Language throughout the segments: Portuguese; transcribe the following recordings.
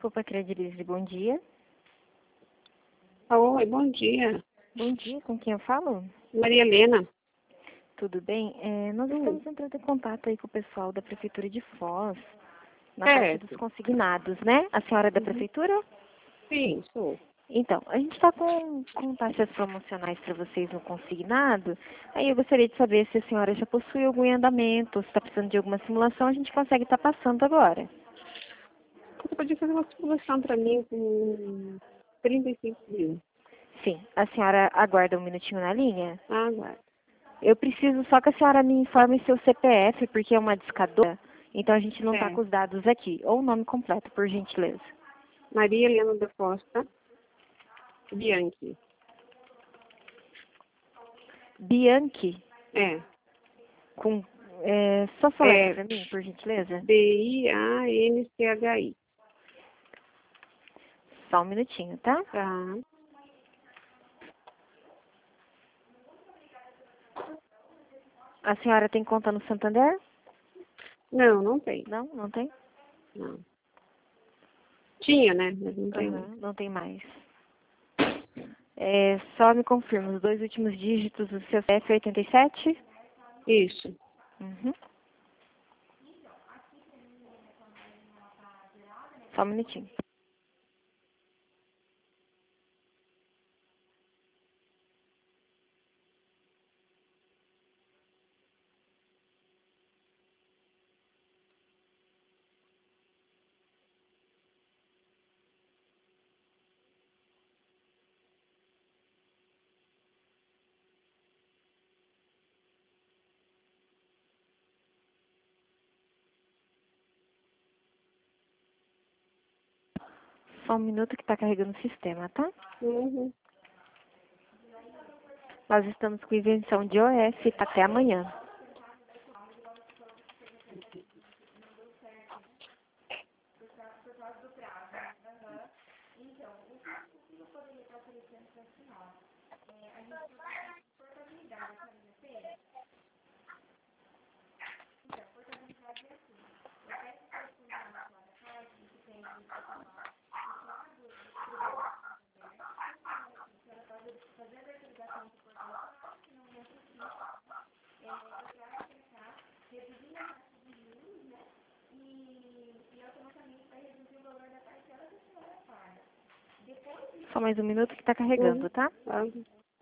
Desculpa, Credibilise, bom dia. Oi, bom dia. Bom dia, com quem eu falo? Maria Helena. Tudo bem? Nós estamos entrando em contato aí com o pessoal da Prefeitura de Foz, na parte dos consignados, né? A senhora é da Prefeitura? Sim, sou. Então, a gente está com taxas promocionais para vocês no consignado. Aí eu gostaria de saber se a senhora já possui algum em andamento, se está precisando de alguma simulação, a gente consegue estar passando agora. Você podia fazer uma simulação para mim com 35 mil. Sim, a senhora aguarda um minutinho na linha? Aguardo. Eu preciso só que a senhora me informe seu CPF, porque é uma discadora, então a gente não está com os dados aqui. Ou o nome completo, por gentileza. Maria Helena da Costa Bianchi. Bianchi? É. Com, só falar para mim, por gentileza? Bianchi. Só um minutinho, tá? Tá. A senhora tem conta no Santander? Não, não tem. Não? Não tem? Não. Tinha, né? Mas não tem. Não tem mais. Só me confirma, os dois últimos dígitos do seu CPF é 87? Isso. Uhum. Só um minutinho. Só um minuto que está carregando o sistema, tá? Uhum. Nós estamos com isenção de OF até amanhã. Só mais um minuto que está carregando, tá? Uhum.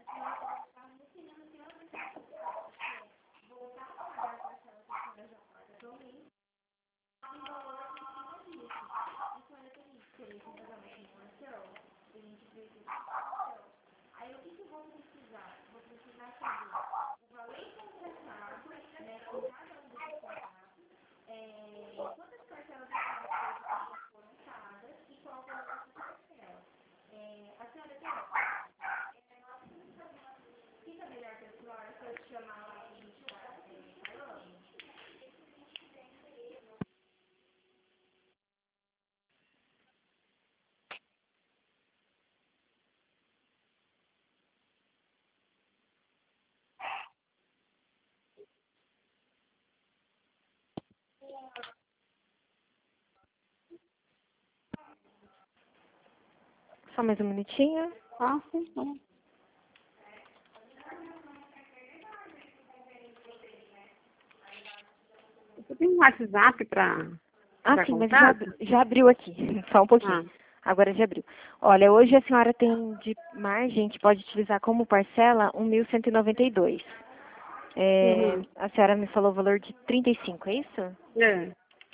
Só mais um minutinho. Sim. Você tem um WhatsApp para Sim, mas contato? já abriu aqui. Só um pouquinho. Agora já abriu. Olha, hoje a senhora tem de margem que pode utilizar como parcela 1.192. A senhora me falou o valor de 35, é isso? É.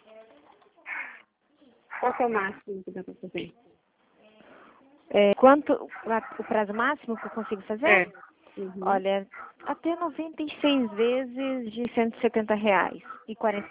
Qual que é o máximo que dá para fazer? Quanto o prazo máximo que eu consigo fazer? Uhum. Olha, até 96 vezes de R$ 170 e 40.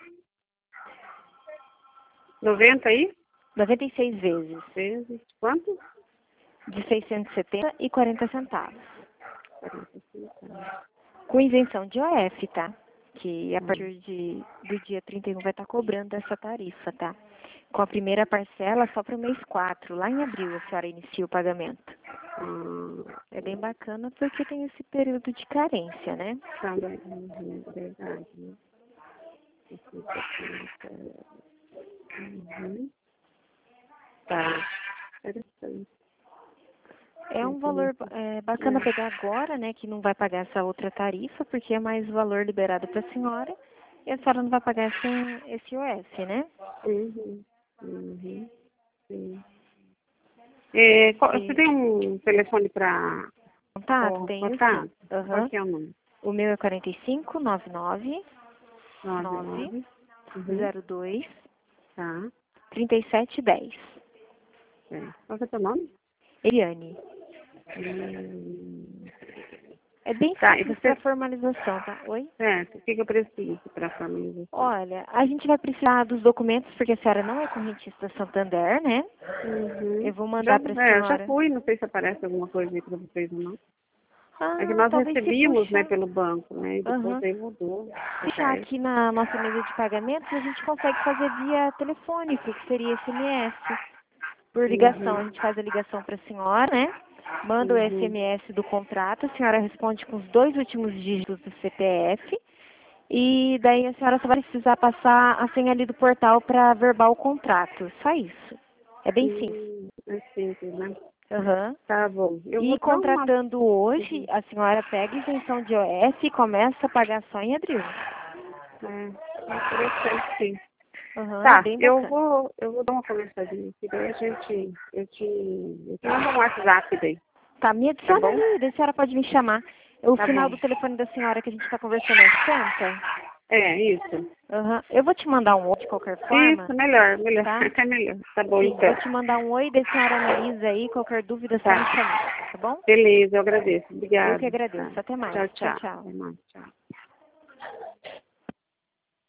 90 aí? 96 vezes Vezes quanto? de 670 e 40 centavos. 45. Com isenção de OF, tá? Que a partir do dia 31 vai estar cobrando essa tarifa, tá? Com a primeira parcela só para o mês 4, lá em abril a senhora inicia o pagamento. É bem bacana porque tem esse período de carência, né? Verdade, né? Uhum. Tá. Interessante. É um valor bacana pegar agora, né, que não vai pagar essa outra tarifa, porque é mais valor liberado para a senhora, e a senhora não vai pagar esse IOF, né? Uhum. Uhum. Sim. Você tem um telefone para Contato? Tenho sim. contato? Qual Aham. que é o número? O meu é 45 99 9 99. Uhum. 02 Tá. 3710. Qual que é o teu nome? Eliane. Hum. É bem Tá, e simples você... para formalização, tá? Oi? Certo. O que eu preciso para a formalização? Olha, a gente vai precisar dos documentos, porque a senhora não é correntista Santander, né? Uhum. Eu vou mandar para a Já senhora. fui, não sei se aparece alguma coisa aí para vocês ou não. É que Ah, nós talvez se recebíamos, né, puxar. pelo banco, né, e depois Aham. aí mudou. Puxar aqui na nossa mesa de pagamentos, a gente consegue fazer via telefônico, que seria SMS. Por ligação, a Uhum. gente faz a ligação para a senhora, né? Manda o Uhum. SMS do contrato, a senhora responde com os 2 últimos dígitos do CPF. E daí a senhora só vai precisar passar a senha ali do portal para verbal o contrato. Só isso. É bem simples. É simples, né? Aham. Tá bom. Eu E vou dar uma... contratando hoje, Uhum. a senhora pega isenção de OF e começa a pagar só em abril. Interessante, sim. Aham, é Tá, bem eu bacana. vou, eu vou dar uma conversadinha aqui, daí eu te mando um WhatsApp daí, Tá, me tá adiciona bom? ali, daí a senhora pode me chamar. O Tá final bom. do telefone da senhora que a gente está conversando é 60? É, isso. Aham. Eu vou te mandar um oi de qualquer forma, Isso, melhor, tá? até melhor. Tá bom, Sim, então. vou te mandar um oi, daí a senhora analisa aí, qualquer dúvida é só me Tá. chamar, tá bom? Beleza, eu agradeço. Eu que Obrigada. agradeço. Tá. Até mais. Tchau, Tchau, tchau. tchau. Até mais, tchau.